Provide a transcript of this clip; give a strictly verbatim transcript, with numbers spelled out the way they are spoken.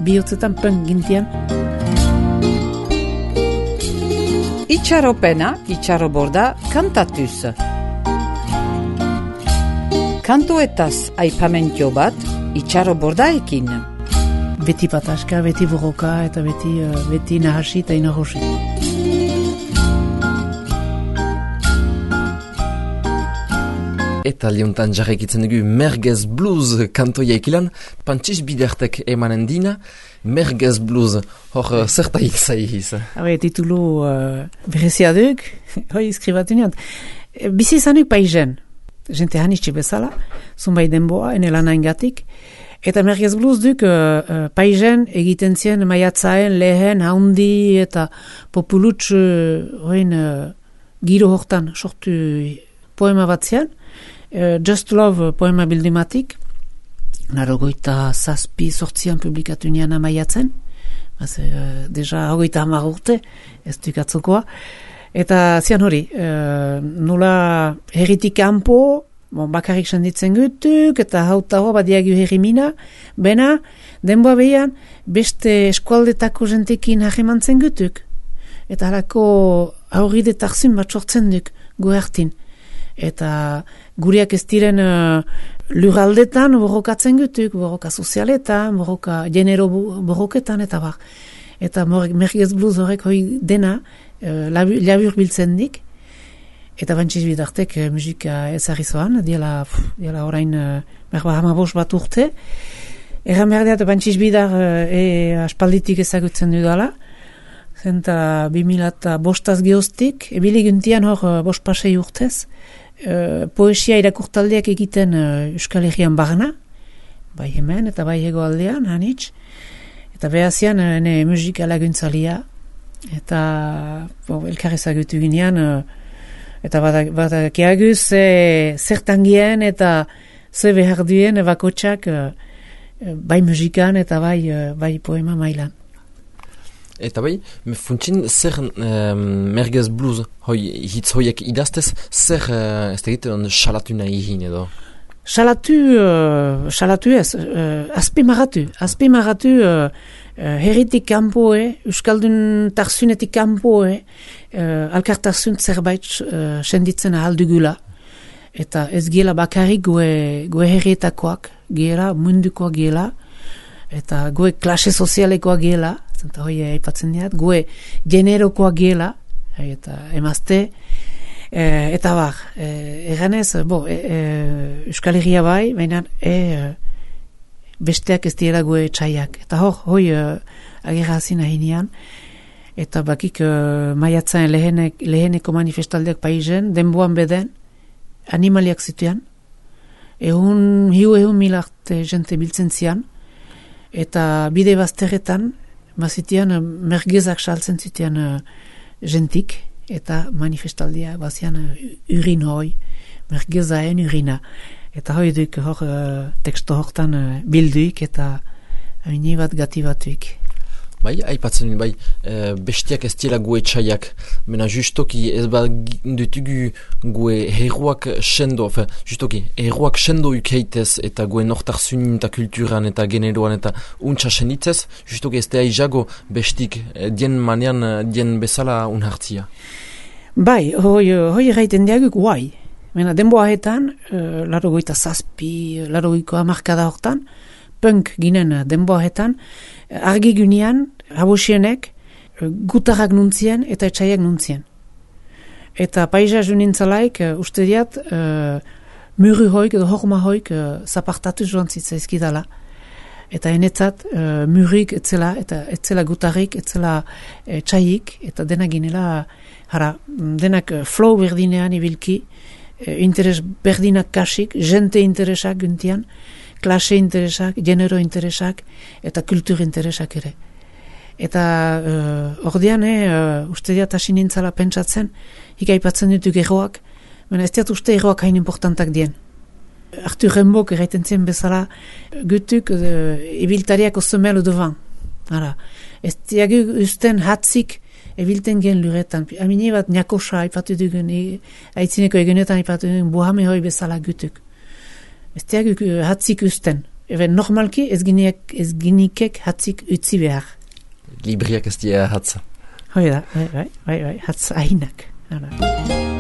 bihotzetan punk gintian. Itxaropena, itxaroborda, kantatuz. Kantoetaz aipamentio bat, itxarobordaekin. Beti pataska, beti borroka eta beti, uh, beti nahasi eta inahosi. Eta liuntan jarrekitzen dugu Merguez Blues kantoia ikilan, Pantxiz Bidertek emanen dina, Merguez Blues, hor zertaik zaihiz. Habe, titulu uh, berezia duk, hoi iskribatu nian. Bizi izanuk paizen, jente hanitxe bezala, zunbai denboa, ene lana ingatik, eta Merguez Blues duk uh, uh, paizen egiten zien maiatzaen lehen, haundi eta populutx uh, hoin uh, giro hortan sortu poema bat zian, uh, Just Love poema bildimatik, narogoita zazpi sortzian publikatu nian amaiatzen, Baz, uh, deja hogeita hamar urte, ez duk atzokoa, eta zian hori, uh, nula herritik kanpo, bon, bakarrik senditzen gutuk, eta hauta hoa badiagu herrimina, bena, denboa behian, beste eskualdetako jentekin hagemantzen gutuk, eta halako aurride tarzun bat sortzen duk, goertin. Eta guriak ez diren uh, lurraldetan borrokatzen gutuk, borroka sozialetan, borroka genero borroketan, eta bar. Eta Merguez Blues horrek hoi dena uh, labur biltzen dik, eta Pantxiz Bidertek uh, musika ezarri zoan, diela, diela orain uh, berba hamabos bat urte. Erran behar diat Pantxiz Bider uh, e, aspalditik ezagutzen dudala, zenta bimila eta bostaz geoztik, ebili guntian hor uh, bost pasei urtez, Uh, poesia irakurtaldeak egiten uh, Euskal Herrian barna, bai hemen eta bai hegoaldean, hanitz, eta behazian uh, ene musika laguntzalia, eta bo, elkar ezagutu ginean, uh, eta badakiaguz ze zertangien eta ze behar duen bakotxak uh, bai musikan eta bai, uh, bai poema mailan. Eta bai, funtsin zer um, Merguez Blues hoi, hitz hoiek idaztez, zer uh, ez tegiten salatu nahi hin edo? Salatu, uh, salatu ez, uh, azpimarratu, azpimarratu uh, uh, herritik kanpoe, Euskaldun tarzunetik kanpoe, uh, alkartarzun zerbait uh, senditzen ahaldugula, eta ez giela bakarrik goe, goe herrietakoak, giela, mundukoa giela, eta goe klase sozialekoa giela, eta hoi aipatzen diat, goe generokoa giela, eta emazte, e, eta bar, e, eganez, bo, e, e, Euskal Herria bai, baina e, besteak ez diela goe txaiak. Eta hor, hoi e, agerra hazin ahinean, eta bakik e, maiatzaen lehenek, leheneko manifestaldeak paizen, denboan beden, animaliak zituan, ehun, hiu ehun mil arte jente biltzen zian, eta bide bazterretan, bazitian uh, mergezak saltzen zitean uh, jentik, eta manifestaldia bazian uh, urin hoi, mergezaen urina. Eta hoi duk hor uh, teksto hortan uh, bilduik eta haini bat gati batuik. Bai, aipatzen bai, e, bestiak ez diela goe txaiak, mena justoki ez bat dutugu goe herruak sendo, fe, justoki, herruak sendo ukeitez eta goe nortarzunin eta kulturan eta generoan eta untsa senditzez, justoki ez da izago bestik e, dien manean, dien bezala unhartzia. Bai, hoi, hoi erraiten diaguk guai. Mena denboahetan, uh, laro goita zazpi, laro goiko amarkada hortan, punk ginen denboahetan, argi gunean, habosienek, gutarrak nuntzien eta etxaiak nuntzien. Eta paisaz unintzalaik, uh, uste diat, uh, muru hoik edo horma hoik uh, zapartatu joan zitzaizkidala. Eta enetzat, uh, murik etzela, eta etzela gutarrik, etzela etxaik, eta denak ginela, hara, denak uh, flow berdinean ibilki, uh, interes berdinak kasik, jente interesak guntian, klase interesak, genero interesak, eta kultur interesak ere. Eta uh, ordean, eh, uh, uste diat hasi nintzala pentsatzen, ikaipatzen ditu geroak, baina ez diat uste geroak hain importantak dien. Arthur Rimbaud erraiten zien bezala, gutuk uh, ibiltariak osomelo devan. Hala, ez diagu usten hatzik ebilten gen luretan. Amini bat niakosa aipatu dugun, haitzineko egunetan aipatu dugun, buhame hoi bezala gutuk. Ez diagu hatzik usten. Eben, normalki ez, gineak, ez ginikek hatzik utzi behar. Libriak ez dira hatza. Hoi da, bai, bai, bai, bai, hatz ahinak. Hala.